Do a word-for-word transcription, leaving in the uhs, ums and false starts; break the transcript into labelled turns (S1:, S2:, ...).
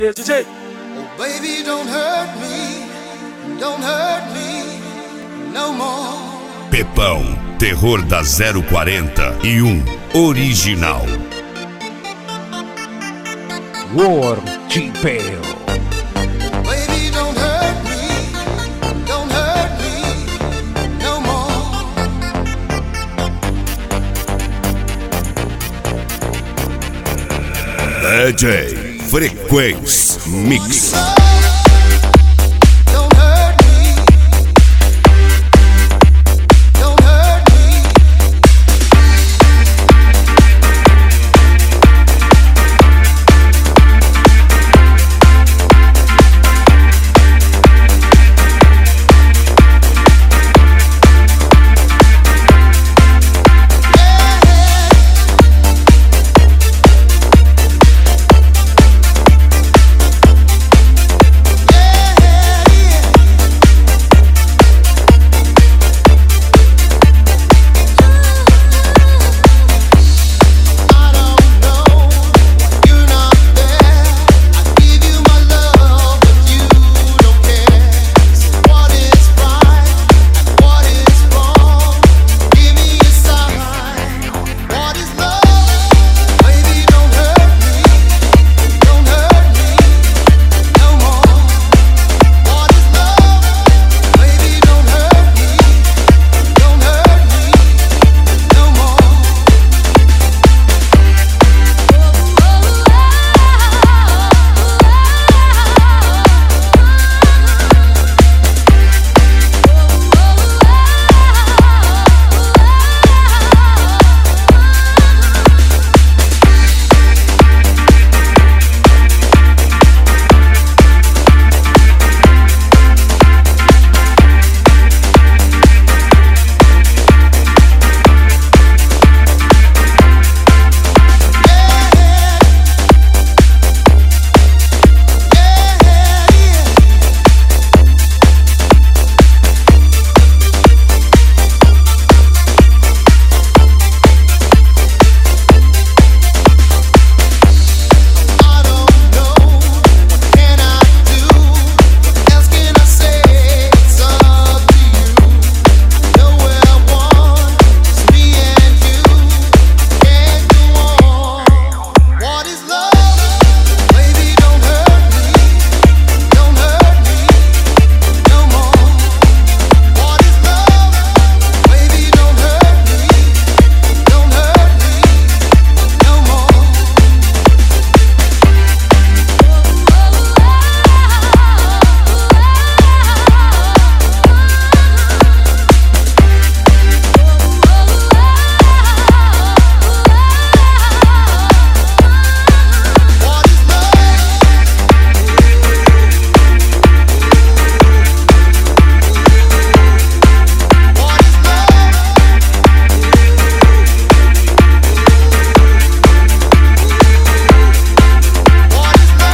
S1: Yeah, D J.
S2: Oh, baby, don't hurt me, don't hurt me no more.
S3: Pepão, terror da zero quarenta e um, original.
S4: War Chipeo.
S2: Baby, don't hurt me, don't hurt me no more.
S3: D J Frequência Mix.
S2: Oh,